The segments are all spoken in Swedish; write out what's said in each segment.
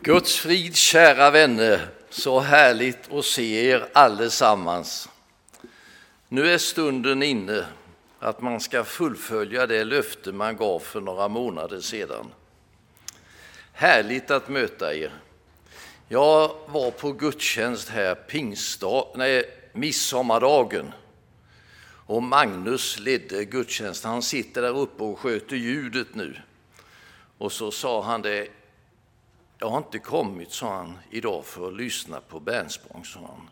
Guds frid, kära vänner, så härligt att se er allesammans. Nu är stunden inne att man ska fullfölja det löfte man gav för några månader sedan. Härligt att möta er. Jag var på gudstjänst här midsommardagen och Magnus ledde gudstjänsten. Han sitter där uppe och sköter ljudet nu. Och så sa han det. Jag har inte kommit, sa han, idag för att lyssna på Bärnsprång, sa han.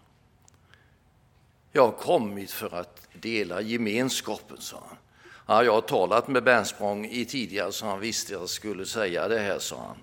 Jag har kommit för att dela gemenskapen, sa han. Ja, jag har talat med Bärnsprång i tidigare, så han visste att jag skulle säga det här, sa han.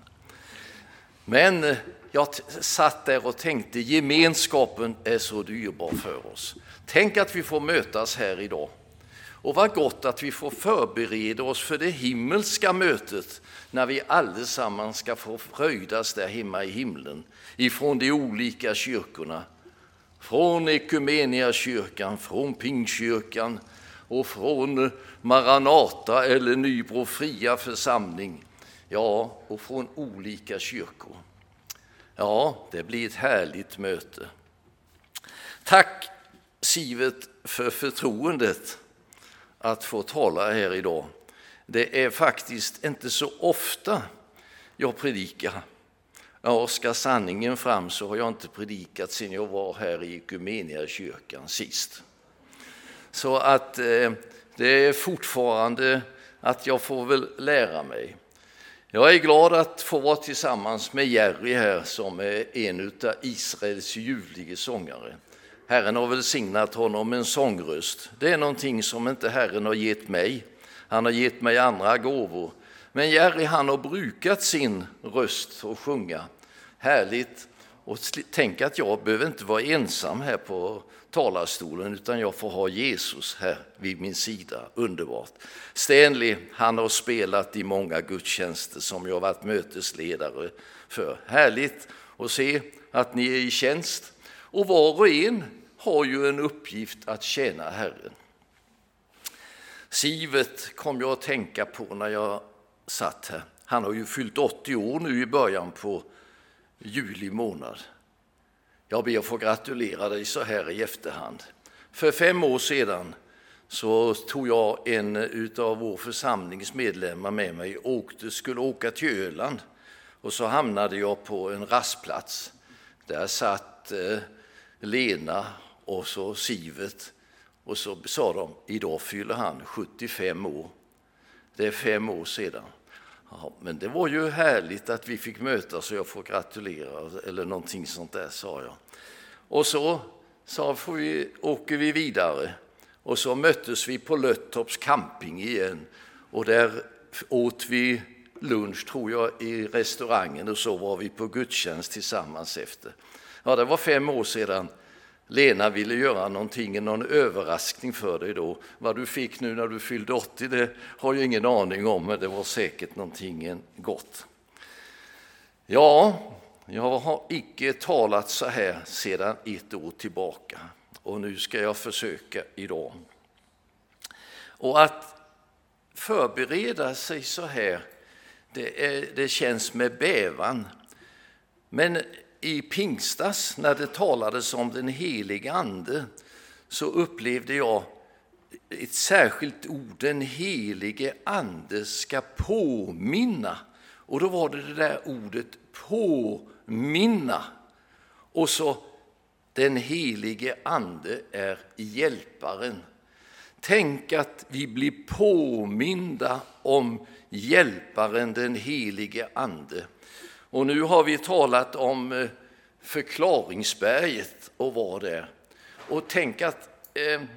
Men jag satt där och tänkte, gemenskapen är så dyrbar för oss. Tänk att vi får mötas här idag. Och vad gott att vi får förbereda oss för det himmelska mötet när vi allesammans ska få fröjdas där hemma i himlen ifrån de olika kyrkorna. Från Ekumeniakyrkan, från Pingstkyrkan och från Maranata eller Nybro fria församling. Ja, och från olika kyrkor. Ja, det blir ett härligt möte. Tack Sivet för förtroendet att få tala här idag. Det är faktiskt inte så ofta jag predikar. Ja, ska sanningen fram så har jag inte predikat sedan jag var här i Ekumeniakyrkan sist. Så att det är fortfarande att jag får väl lära mig. Jag är glad att få vara tillsammans med Jerry här som är en av Israels ljuvliga sångare. Herren har välsignat honom med en sångröst. Det är någonting som inte Herren har gett mig. Han har gett mig andra gåvor. Men Jerry, han har brukat sin röst att sjunga. Härligt. Och tänk att jag behöver inte vara ensam här på talarstolen, utan jag får ha Jesus här vid min sida. Underbart. Stanley, han har spelat i många gudstjänster som jag har varit mötesledare för. Härligt att se att ni är i tjänst. Och var och en har ju en uppgift att tjäna Herren. Sivet kom jag att tänka på när jag satt här. Han har ju fyllt 80 år nu i början på juli månad. Jag ber att få gratulera dig så här i efterhand. För 5 år sedan så tog jag en av vår församlingsmedlemmar med mig och skulle åka till Öland. Och så hamnade jag på en rastplats. Där satt Lena och så Sivet, och så sa de, idag fyller han 75 år. Det är 5 år sedan. Ja, men det var ju härligt att vi fick mötas, så jag får gratulera eller någonting sånt där, sa jag. Och så åker vi vidare, och så möttes vi på Löttorps camping igen, och där åt vi lunch, tror jag, i restaurangen, och så var vi på gudstjänst tillsammans efter. Ja, det var 5 år sedan. Lena ville göra någon överraskning för dig då. Vad du fick nu när du fyllde 80, det har jag ingen aning om, men det var säkert någonting gott. Ja, jag har icke talat så här sedan 1 år tillbaka, och nu ska jag försöka idag. Och att förbereda sig så här, det känns med bävan. Men i pingstas, när det talades om den heliga ande, så upplevde jag ett särskilt ord, den helige ande ska påminna. Och då var det där ordet påminna. Och så den helige ande är hjälparen. Tänk att vi blir påminda om hjälparen, den helige ande. Och nu har vi talat om förklaringsberget och var där. Och tänk att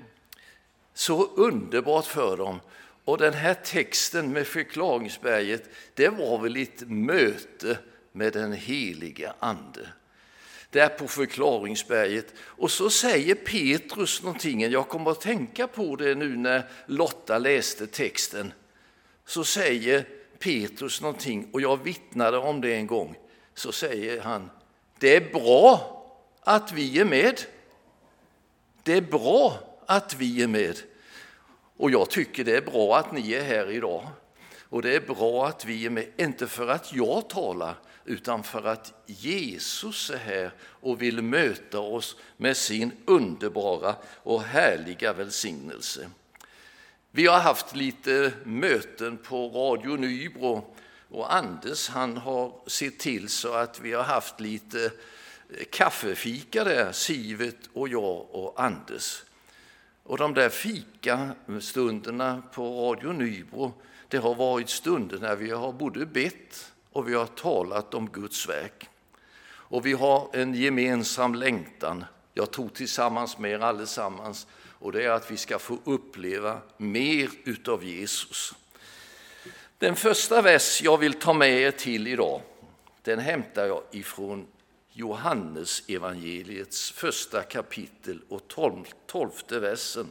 så underbart för dem. Och den här texten med förklaringsberget, det var väl ett möte med den helige ande. Där på förklaringsberget. Och så säger Petrus någonting. Jag kommer att tänka på det nu när Lotta läste texten. Så säger Petrus någonting, och jag vittnade om det en gång. Så säger han, det är bra att vi är med. Det är bra att vi är med. Och jag tycker det är bra att ni är här idag. Och det är bra att vi är med, inte för att jag talar, utan för att Jesus är här och vill möta oss med sin underbara och härliga välsignelse. Vi har haft lite möten på Radio Nybro och Anders han har sett till så att vi har haft lite kaffefika där, Sivet och jag och Anders. Och de där fikastunderna på Radio Nybro, det har varit stunder när vi har både bett och vi har talat om Guds verk. Och vi har en gemensam längtan, jag tror tillsammans med er allesammans, och det är att vi ska få uppleva mer utav Jesus. Den första vers jag vill ta med er till idag, den hämtar jag ifrån Johannes evangeliets första kapitel och 12:e versen.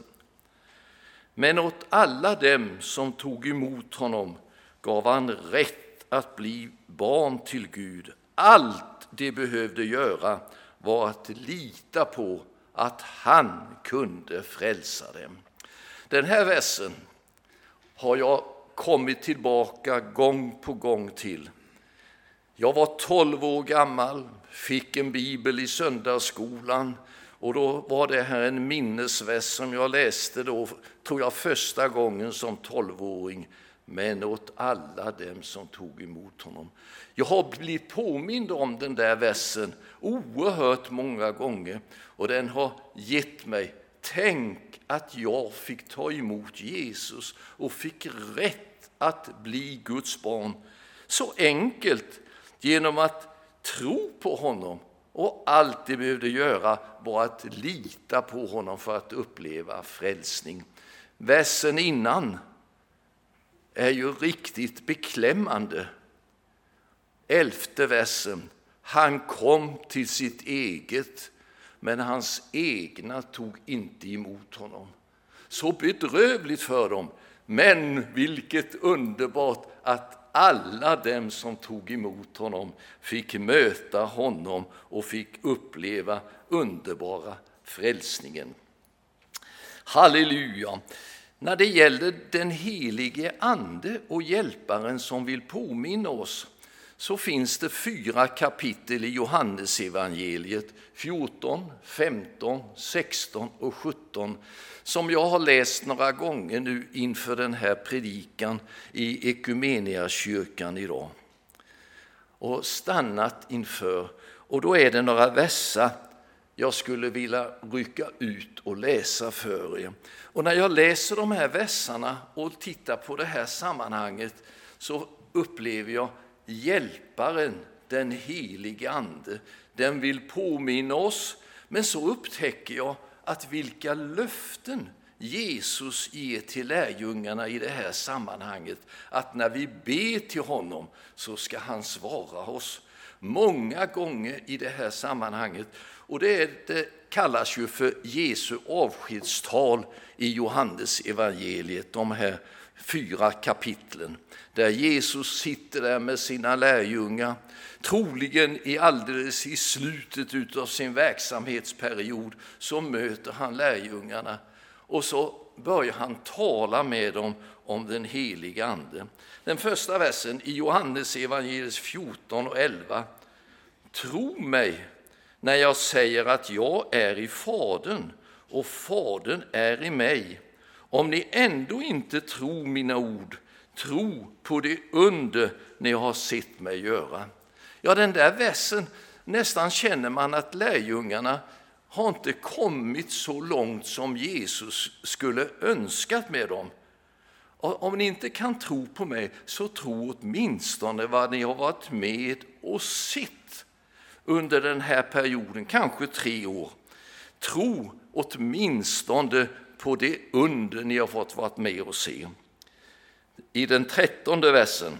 Men åt alla dem som tog emot honom gav han rätt att bli barn till Gud. Allt de behövde göra var att lita på att han kunde frälsa dem. Den här versen har jag kommit tillbaka gång på gång till. Jag var 12 år gammal, fick en bibel i söndagsskolan och då var det här en minnesvers som jag läste då, tror jag första gången som 12-åring. Men åt alla dem som tog emot honom. Jag har blivit påmind om den där versen oerhört många gånger och den har gett mig, tänk att jag fick ta emot Jesus och fick rätt att bli Guds barn. Så enkelt, genom att tro på honom och allt det behövde göra var att lita på honom för att uppleva frälsning. Versen innan är ju riktigt beklämmande. 11:e versen. Han kom till sitt eget, men hans egna tog inte emot honom. Så bedrövligt för dem, men vilket underbart att alla dem som tog emot honom fick möta honom och fick uppleva underbara frälsningen. Halleluja! När det gäller den helige ande och hjälparen som vill påminna oss så finns det 4 kapitel i Johannes evangeliet 14, 15, 16 och 17 som jag har läst några gånger nu inför den här predikan i Ekumeniakyrkan idag och stannat inför. Och då är det några verser jag skulle vilja rycka ut och läsa för er. Och när jag läser de här verserna och tittar på det här sammanhanget så upplever jag hjälparen, den helige ande. Den vill påminna oss, men så upptäcker jag att vilka löften Jesus ger till lärjungarna i det här sammanhanget. Att när vi ber till honom så ska han svara oss. Många gånger i det här sammanhanget. Och det kallas ju för Jesu avskedstal i Johannes evangeliet, de här 4 kapitlen. Där Jesus sitter där med sina lärjungar, troligen alldeles i slutet av sin verksamhetsperiod så möter han lärjungarna och så börjar han tala med dem om den heliga ande. Den första versen i Johannes evangeliet 14 och 11. Tro mig när jag säger att jag är i Fadern och Fadern är i mig. Om ni ändå inte tror mina ord, tro på det under ni har sett mig göra. Ja, den där versen, nästan känner man att lärjungarna har inte kommit så långt som Jesus skulle önskat med dem. Om ni inte kan tro på mig så tro åtminstone vad ni har varit med och sett under den här perioden, kanske 3 år. Tro åtminstone på det under ni har fått vara med och se. I den 13:e versen.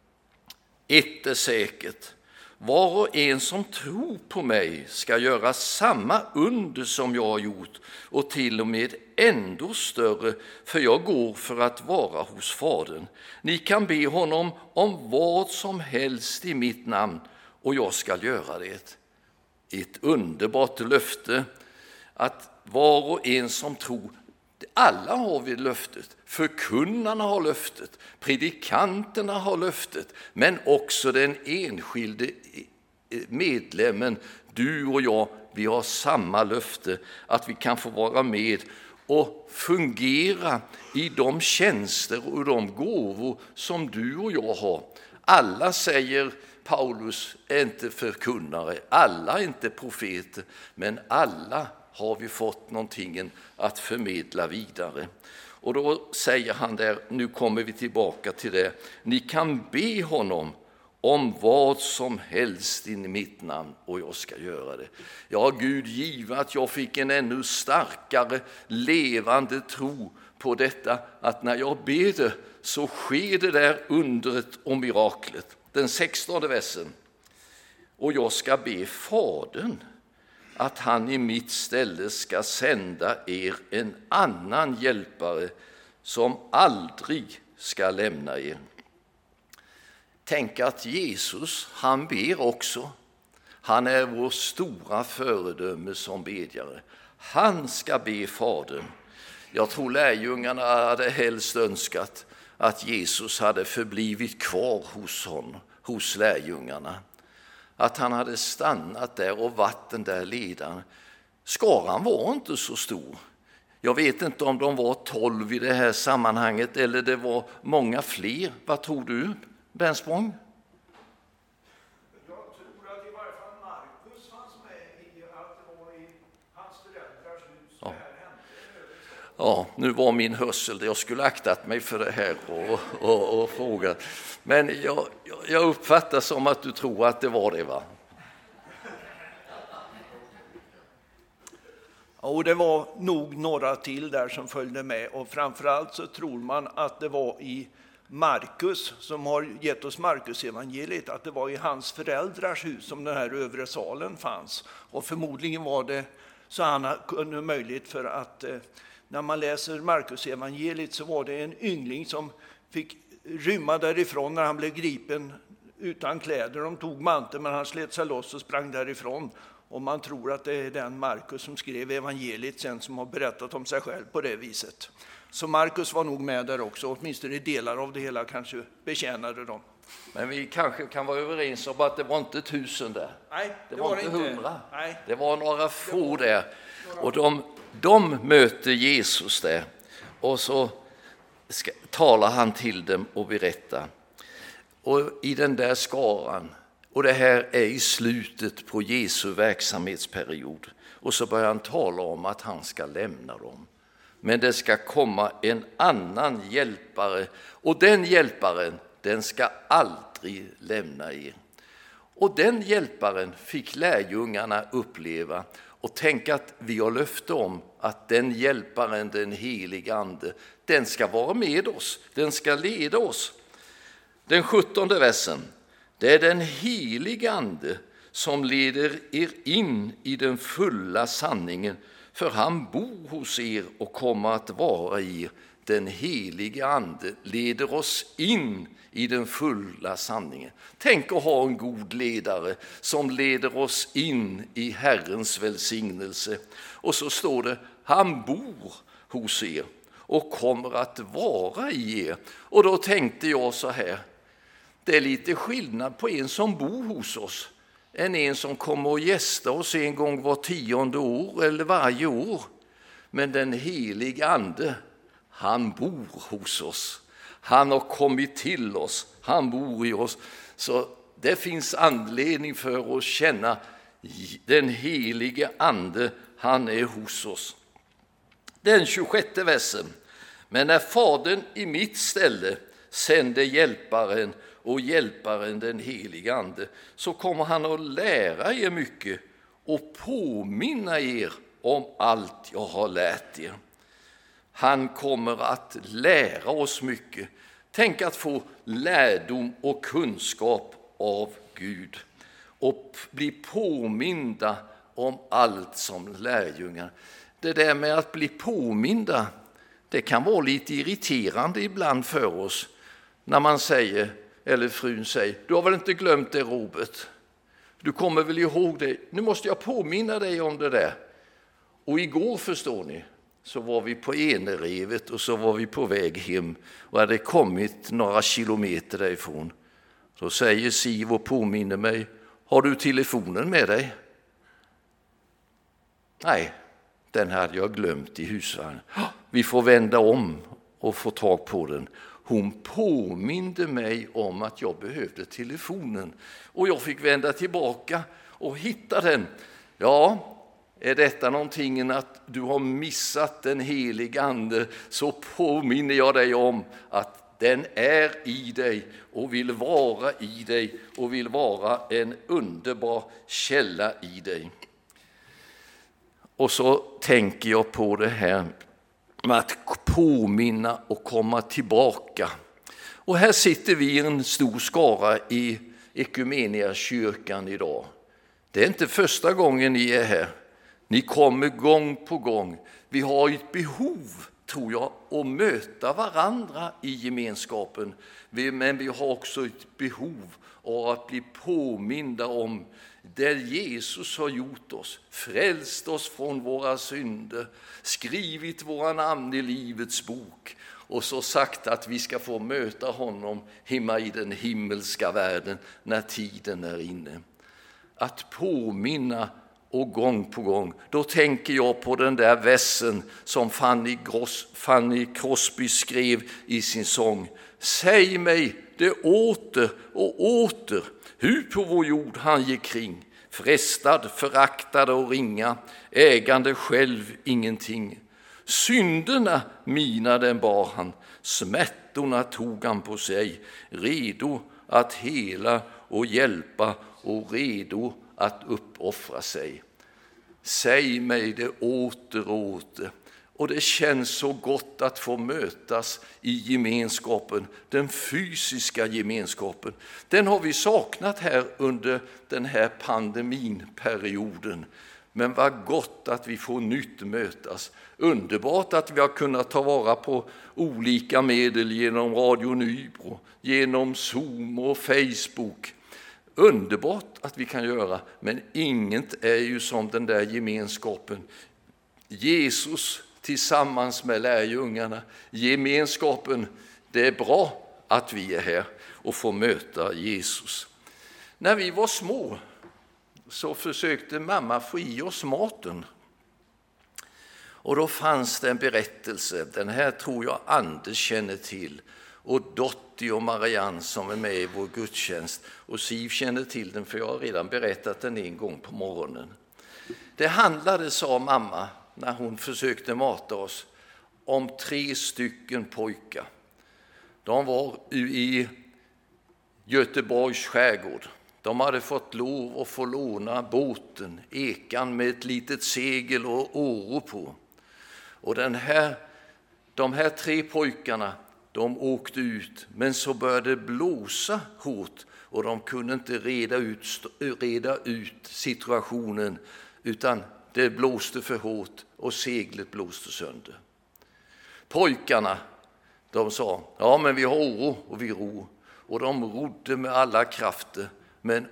Ett är säkert. Var och en som tror på mig ska göra samma under som jag har gjort och till och med ändå större, för jag går för att vara hos Fadern. Ni kan be honom om vad som helst i mitt namn och jag ska göra det. Ett underbart löfte att var och en som tror, Alla har vi löftet. Förkunnarna har löftet. Predikanterna har löftet. Men också den enskilde medlemmen, du och jag, vi har samma löfte att vi kan få vara med och fungera i de tjänster och de gåvor som du och jag har. Alla, säger Paulus, är inte förkunnare, alla är inte profeter, men alla har vi fått någonting att förmedla vidare. Och då säger han där, nu kommer vi tillbaka till det, ni kan be honom om vad som helst i mitt namn och jag ska göra det. Ja, Gud, givet att jag fick en ännu starkare levande tro på detta, att när jag ber det så sker det där undret och miraklet. Den 16:e versen. Och jag ska be Fadern att han i mitt ställe ska sända er en annan hjälpare som aldrig ska lämna er. Tänk att Jesus, han ber också. Han är vår stora föredöme som bedjare. Han ska be Fadern. Jag tror lärjungarna hade helst önskat att Jesus hade förblivit kvar hos lärjungarna. Att han hade stannat där och varit den där ledaren. Skaran var inte så stor. Jag vet inte om de var 12 i det här sammanhanget eller det var många fler. Vad tror du, Bensborg? Jag tror att i varje fall Markus fanns med i att det var i hans föräldrars hus det här hände. Ja, nu var min hörsel, jag skulle aktat mig för det här och fråga. Men jag uppfattar som att du tror att det var det, va? Och det var nog några till där som följde med, och framförallt så tror man att det var i Markus, som har gett oss Markus evangeliet, att det var i hans föräldrars hus som den här övre salen fanns. Och förmodligen var det så han kunde möjligt, för att när man läser Markus evangeliet så var det en yngling som fick rymma därifrån när han blev gripen utan kläder. De tog manteln men han slet sig loss och sprang därifrån. Och man tror att det är den Markus som skrev evangeliet sen som har berättat om sig själv på det viset. Så Markus var nog med där också, åtminstone delar av det hela kanske betjänade dem. Men vi kanske kan vara överens om att det var inte 1000 där. Nej, det var inte 100. Nej. Det var några få där. Och de möter Jesus där. Och så talar han till dem och berättar. Och i den där skaran, och det här är i slutet på Jesu verksamhetsperiod, och så börjar han tala om att han ska lämna dem. Men det ska komma en annan hjälpare, och den hjälparen, den ska aldrig lämna er. Och den hjälparen fick lärjungarna uppleva. Och tänk att vi har löfte om att den hjälparen, den helige ande, den ska vara med oss, den ska leda oss. Den 17:e versen. Det är den helige ande som leder er in i den fulla sanningen, för han bor hos er och kommer att vara i er. Den helige ande leder oss in i den fulla sanningen. Tänk att ha en god ledare som leder oss in i Herrens välsignelse. Och så står det, han bor hos er och kommer att vara i er. Och då tänkte jag så här, det är lite skillnad på en som bor hos oss än en som kommer och gästar oss en gång var 10:e år eller varje år. Men den helige ande, han bor hos oss. Han har kommit till oss. Han bor i oss. Så det finns anledning för oss att känna den helige ande, han är hos oss. Den 26:e versen. Men när Fadern i mitt ställe sänder hjälparen och hjälparen den helige ande, så kommer han att lära er mycket och påminna er om allt jag har lärt er. Han kommer att lära oss mycket. Tänk att få lärdom och kunskap av Gud och bli påminda om allt som lärjungar. Det där med att bli påminda, det kan vara lite irriterande ibland för oss när man säger, eller frun säger, du har väl inte glömt det, Robert? Du kommer väl ihåg det? Nu måste jag påminna dig om det där. Och igår, förstår ni, så var vi på Enerevet och så var vi på väg hem och hade kommit några kilometer därifrån. Så säger Siv och påminner mig, har du telefonen med dig? Nej, den hade jag glömt i husvagnen. Vi får vända om och få tag på den. Hon påminde mig om att jag behövde telefonen och jag fick vända tillbaka och hitta den. Ja, är detta någonting att du har missat den heliga ande, så påminner jag dig om att den är i dig och vill vara i dig och vill vara en underbar källa i dig. Och så tänker jag på det här med att påminna och komma tillbaka. Och här sitter vi i en stor skara i Ekumeniakyrkan idag. Det är inte första gången ni är här. Ni kommer gång på gång. Vi har ett behov, tror jag, att möta varandra i gemenskapen. Men vi har också ett behov av att bli påminda om där Jesus har gjort oss, frälst oss från våra synder, skrivit våra namn i livets bok och så sagt att vi ska få möta honom hemma i den himmelska världen när tiden är inne. Att påminna och gång på gång, då tänker jag på den där versen som Fanny Crosby skrev i sin sång. Säg mig det åter och åter, hur på vår jord han gick kring, frestad, föraktad och ringa, ägande själv ingenting. Synderna mina den bar han, smärtorna tog han på sig, redo att hela och hjälpa och redo att uppoffra sig. Säg mig det åter och åter. Och det känns så gott att få mötas i gemenskapen, den fysiska gemenskapen. Den har vi saknat här under den här pandeminperioden. Men vad gott att vi får nytt mötas. Underbart att vi har kunnat ta vara på olika medel genom Radio Nybro, genom Zoom och Facebook. Underbart att vi kan göra, men inget är ju som den där gemenskapen. Jesus tillsammans med lärjungarna, gemenskapen, det är bra att vi är här och får möta Jesus. När vi var små så försökte mamma få i oss maten. Och då fanns det en berättelse, den här tror jag Anders känner till, och Dotti och Marianne som är med i vår gudstjänst, och Siv känner till den för jag har redan berättat den en gång på morgonen. Det handlade, sa mamma när hon försökte mata oss, om 3 stycken pojkar. De var i Göteborgs skärgård. De hade fått lov att få låna båten, ekan med ett litet segel och åror på. Och de här 3 pojkarna, de åkte ut, men så började det blåsa hårt och de kunde inte reda ut situationen, utan det blåste för hårt och seglet blåste sönder. Pojkarna, de sa, ja men vi har åror och vi ror. Och de rodde med alla krafter, men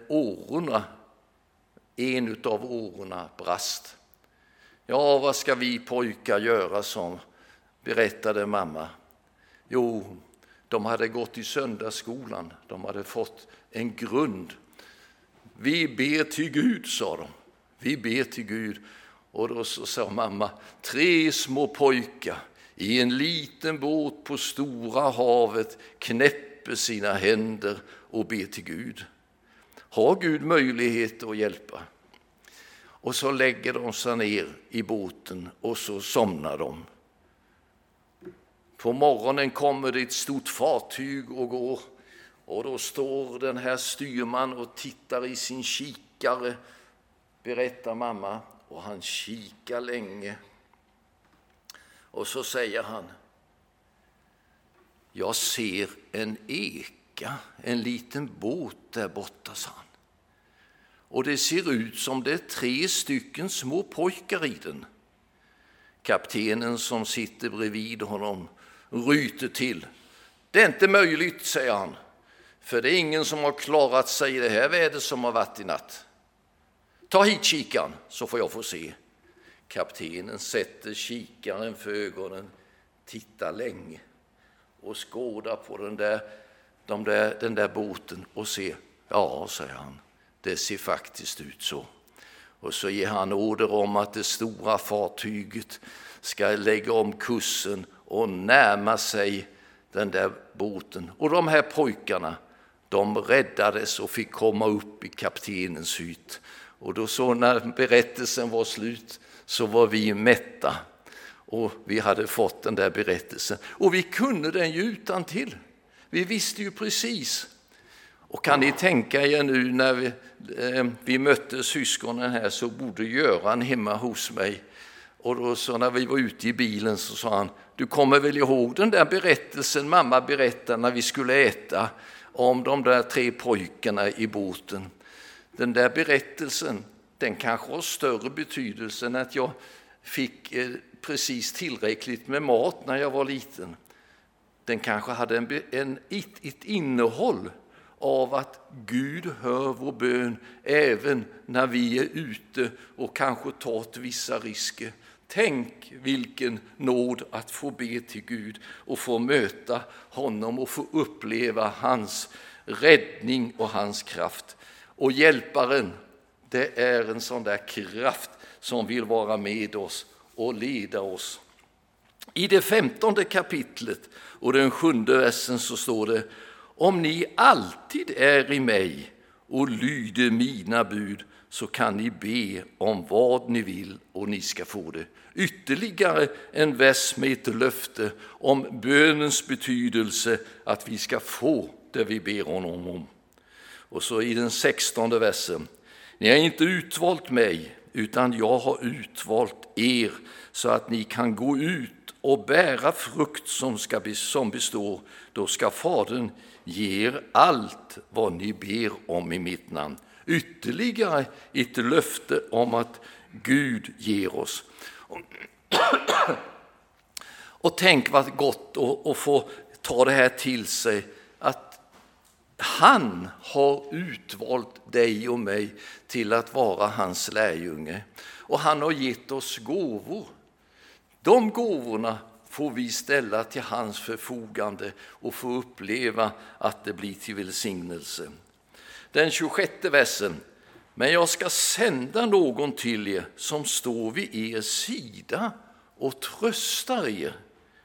en av årorna brast. Ja, vad ska vi pojkar göra, som berättade mamma. Jo, de hade gått i söndagsskolan, de hade fått en grund. Vi ber till Gud, sa de. Vi ber till Gud. Och då så sa mamma, 3 små pojkar i en liten båt på stora havet knäpper sina händer och ber till Gud. Har Gud möjlighet att hjälpa? Och så lägger de sig ner i båten och så somnar de. På morgonen kommer det ett stort fartyg och går, och då står den här styrman och tittar i sin kikare, berättar mamma, och han kikar länge. Och så säger han, jag ser en eka, en liten båt där borta, sa han. Och det ser ut som det är 3 stycken små pojkar i den. Kaptenen som sitter bredvid honom ryter till. Det är inte möjligt, säger han, för det är ingen som har klarat sig i det här vädret som har varit i natt. Ta hit kikan så får jag få se. Kaptenen sätter kikaren för ögonen, tittar länge och skådar på den där båten och ser, ja, säger han, det ser faktiskt ut så. Och så ger han order om att det stora fartyget ska lägga om kursen och närma sig den där båten. Och de här pojkarna, de räddades och fick komma upp i kaptenens hytt. Och då så när berättelsen var slut så var vi mätta. Och vi hade fått den där berättelsen. Och vi kunde den ju utantill. Vi visste ju precis. Och kan ni tänka er nu när vi mötte syskonen här, så bodde Göran hemma hos mig. Och då så när vi var ute i bilen så sa han, du kommer väl ihåg den där berättelsen mamma berättade när vi skulle äta om de där 3 pojkarna i båten. Den där berättelsen, den kanske har större betydelse än att jag fick precis tillräckligt med mat när jag var liten. Den kanske hade ett innehåll av att Gud hör vår bön även när vi är ute och kanske tar vissa risker. Tänk vilken nåd att få be till Gud och få möta honom och få uppleva hans räddning och hans kraft. Och hjälparen, det är en sån där kraft som vill vara med oss och leda oss. I det 15:e kapitlet och den 7:e versen så står det, om ni alltid är i mig och lyder mina bud så kan ni be om vad ni vill och ni ska få det. Ytterligare en vers med ett löfte om bönens betydelse, att vi ska få det vi ber honom om. Och så i den 16:e versen, ni har inte utvalt mig utan jag har utvalt er så att ni kan gå ut och bära frukt som består. Då ska Fadern ge er allt vad ni ber om i mitt namn. Ytterligare ett löfte om att Gud ger oss. Och tänk vad gott att få ta det här till sig, att han har utvalt dig och mig till att vara hans lärjunge. Och han har gett oss gåvor. De gåvorna får vi ställa till hans förfogande och få uppleva att det blir till välsignelse. Den 26:e versen. Men jag ska sända någon till er som står vid er sida och tröstar er.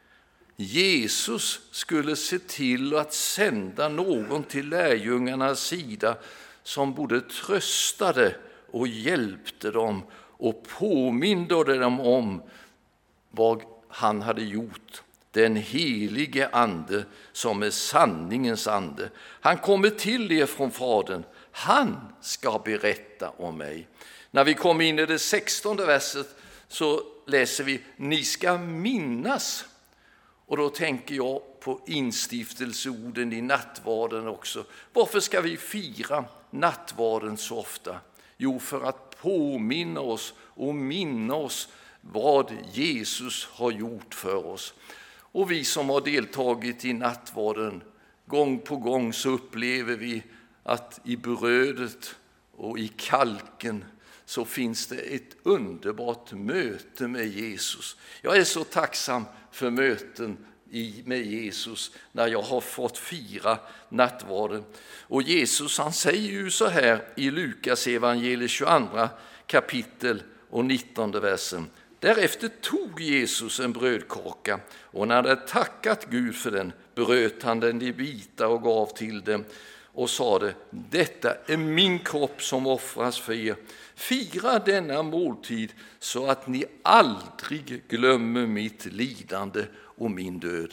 Jesus skulle se till att sända någon till lärjungarnas sida som både tröstade och hjälpte dem och påminde dem om vad han hade gjort. Den helige ande som är sanningens ande. Han kommer till er från Fadern. Han ska berätta om mig. När vi kommer in i det 16:e verset så läser vi, ni ska minnas. Och då tänker jag på instiftelseorden i nattvarden också. Varför ska vi fira nattvarden så ofta? Jo, för att påminna oss och minna oss vad Jesus har gjort för oss. Och vi som har deltagit i nattvarden, gång på gång så upplever vi att i brödet och i kalken så finns det ett underbart möte med Jesus. Jag är så tacksam för möten med Jesus när jag har fått fira nattvarden. Och Jesus, han säger ju så här i Lukas evangeliet 22 kapitel och 19 versen. Därefter tog Jesus en brödkaka och när han hade tackat Gud för den bröt han den i bitar och gav till dem och sade, detta är min kropp som offras för er. Fira denna måltid så att ni aldrig glömmer mitt lidande och min död.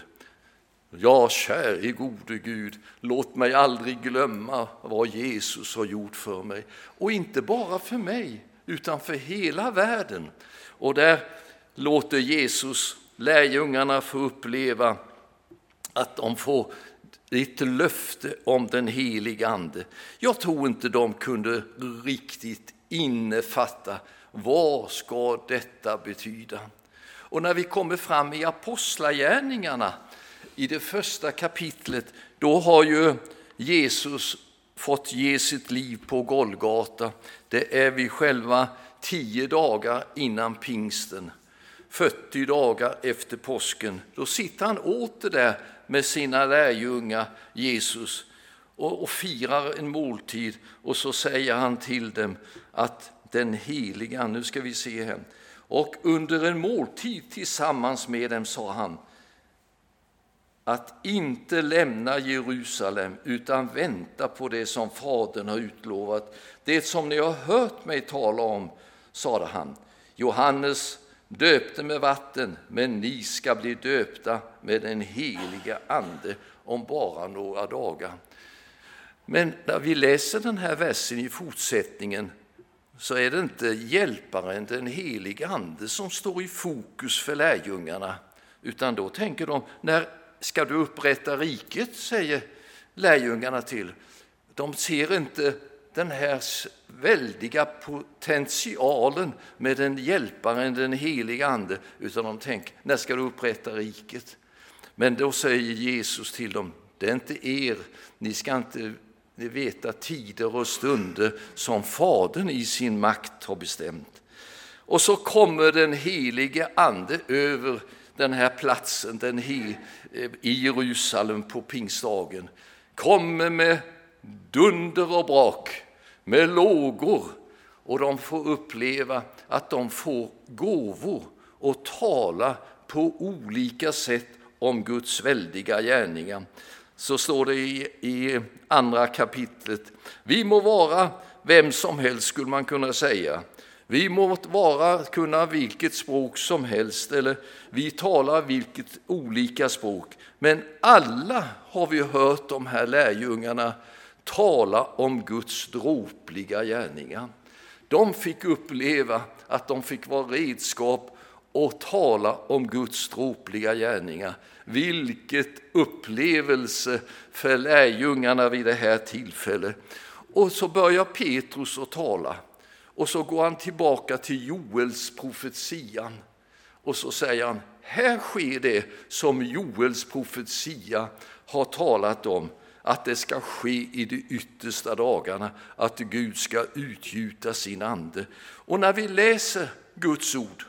Ja, käre gode Gud, låt mig aldrig glömma vad Jesus har gjort för mig. Och inte bara för mig, utan för hela världen. Och där låter Jesus lärjungarna få uppleva att de får ett löfte om den heliga ande. Jag tror inte de kunde riktigt innefatta vad ska detta betyda. Och när vi kommer fram i apostlagärningarna i det 1:a kapitlet, då har ju Jesus fått ge sitt liv på Golgata, det är vi själva 10 dagar innan pingsten, 40 dagar efter påsken. Då sitter han åter där med sina lärjungar, Jesus, och firar en måltid. Och så säger han till dem att den heliga, nu ska vi se här, och under en måltid tillsammans med dem sa han att inte lämna Jerusalem utan vänta på det som Fadern har utlovat. Det som ni har hört mig tala om, sade han. Johannes döpte med vatten, men ni ska bli döpta med den heliga ande om bara några dagar. Men när vi läser den här versen i fortsättningen så är det inte hjälparen, den heliga ande, som står i fokus för lärjungarna, utan då tänker de, när ska du upprätta riket, säger lärjungarna till. De ser inte den här väldiga potentialen med den hjälparen, den heliga ande, utan de tänker, när ska du upprätta riket? Men då säger Jesus till dem, det är inte er, ni ska inte veta tider och stunder som Fadern i sin makt har bestämt. Och så kommer den helige ande över den här platsen, i Jerusalem på pingstdagen, kommer med dunder och brak, med lågor, och de får uppleva att de får gåvor och tala på olika sätt om Guds väldiga gärningar. Så står det i andra kapitlet, vi må vara vem som helst, skulle man kunna säga. Vi må kunna vilket språk som helst, eller vi talar vilket olika språk. Men alla har vi hört de här lärjungarna tala om Guds dråpliga gärningar. De fick uppleva att de fick vara redskap och tala om Guds dråpliga gärningar. Vilket upplevelse för lärjungarna vid det här tillfället. Och så börjar Petrus att tala. Och så går han tillbaka till Joels profetian. Och så säger han, här sker det som Joels profetia har talat om. Att det ska ske i de yttersta dagarna. Att Gud ska utgjuta sin ande. Och när vi läser Guds ord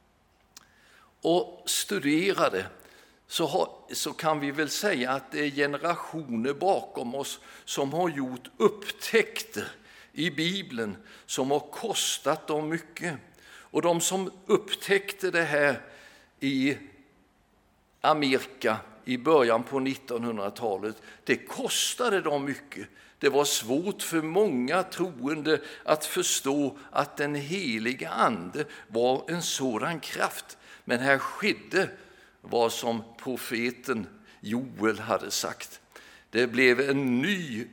och studerar det, så kan vi väl säga att det är generationer bakom oss som har gjort upptäckter i Bibeln som har kostat dem mycket. Och de som upptäckte det här i Amerika i början på 1900-talet, det kostade dem mycket. Det var svårt för många troende att förstå att den heliga ande var en sådan kraft. Men här skedde vad som profeten Joel hade sagt. Det blev en ny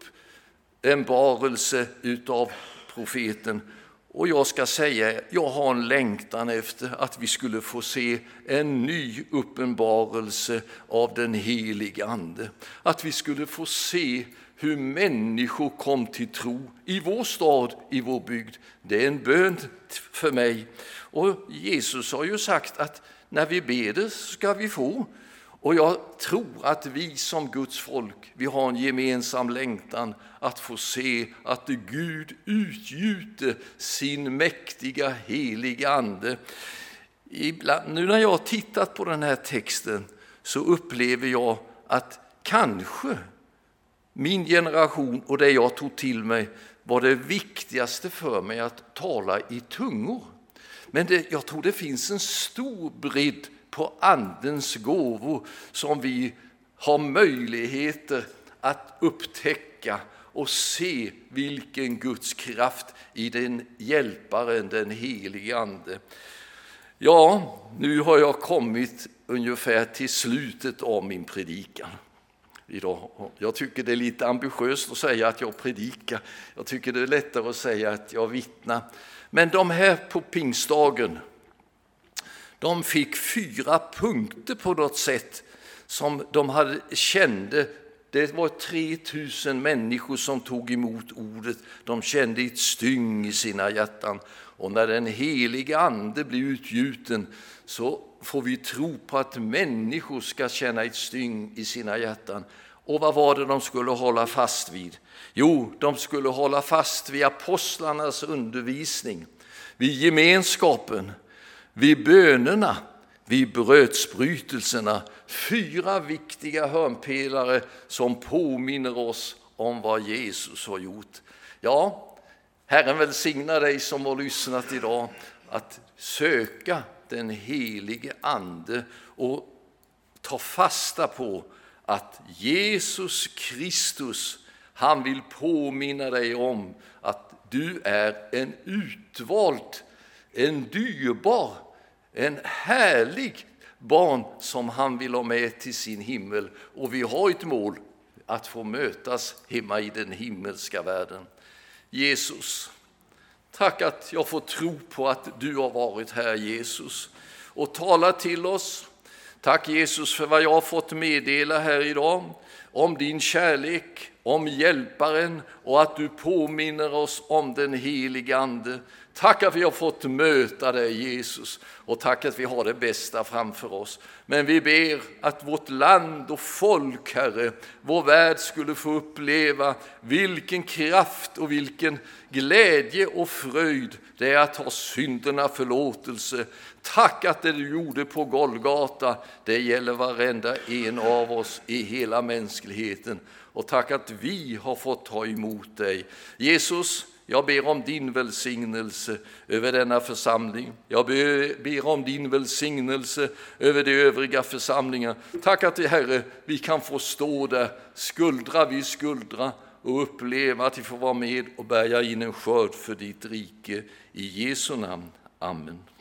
uppenbarelse utav profeten. Och jag ska säga, jag har en längtan efter att vi skulle få se en ny uppenbarelse av den heliga ande. Att vi skulle få se hur människor kom till tro i vår stad, i vår bygd. Det är en bön för mig. Och Jesus har ju sagt att när vi ber ska vi få. Och jag tror att vi som Guds folk, vi har en gemensam längtan att få se att Gud utgjuter sin mäktiga heliga ande. Ibland, nu när jag har tittat på den här texten, så upplever jag att kanske min generation och det jag tog till mig var det viktigaste för mig, att tala i tungor. Men jag tror det finns en stor bredd på andens gåvor som vi har möjligheter att upptäcka och se vilken Guds kraft i den hjälparen, den helige ande. Ja, nu har jag kommit ungefär till slutet av min predikan idag. Jag tycker det är lite ambitiöst att säga att jag predikar. Jag tycker det är lättare att säga att jag vittnar. Men de här på pingstdagen, de fick 4 punkter på något sätt som de kände. Det var 3000 människor som tog emot ordet. De kände ett styng i sina hjärtan. Och när den heliga ande blir utgjuten, så får vi tro på att människor ska känna ett styng i sina hjärtan. Och vad var det de skulle hålla fast vid? Jo, de skulle hålla fast vid apostlarnas undervisning, vid gemenskapen, vid bönerna, vid brödsbrytelserna. 4 viktiga hörnpelare som påminner oss om vad Jesus har gjort. Ja, Herren välsignar dig som har lyssnat idag att söka den helige Ande och ta fasta på att Jesus Kristus, han vill påminna dig om att du är en utvald, en dyrbar, en härlig barn som han vill ha med till sin himmel. Och vi har ett mål att få mötas hemma i den himmelska världen. Jesus, tack att jag får tro på att du har varit här, Jesus, och talat till oss. Tack Jesus för vad jag har fått meddela här idag om din kärlek, om hjälparen och att du påminner oss om den helige Ande. Tack att vi har fått möta dig, Jesus, och tack att vi har det bästa framför oss. Men vi ber att vårt land och folk, Herre, vår värld skulle få uppleva vilken kraft och vilken glädje och fröjd det är att ha synderna förlåtelse. Tack att det du gjorde på Golgata, det gäller varenda en av oss i hela mänskligheten. Och tack att vi har fått ta emot dig. Jesus, jag ber om din välsignelse över denna församling. Jag ber om din välsignelse över de övriga församlingar. Tack att Herre, vi kan få stå där skuldra vid skuldra och uppleva att vi får vara med och bärga in en skörd för ditt rike. I Jesu namn. Amen.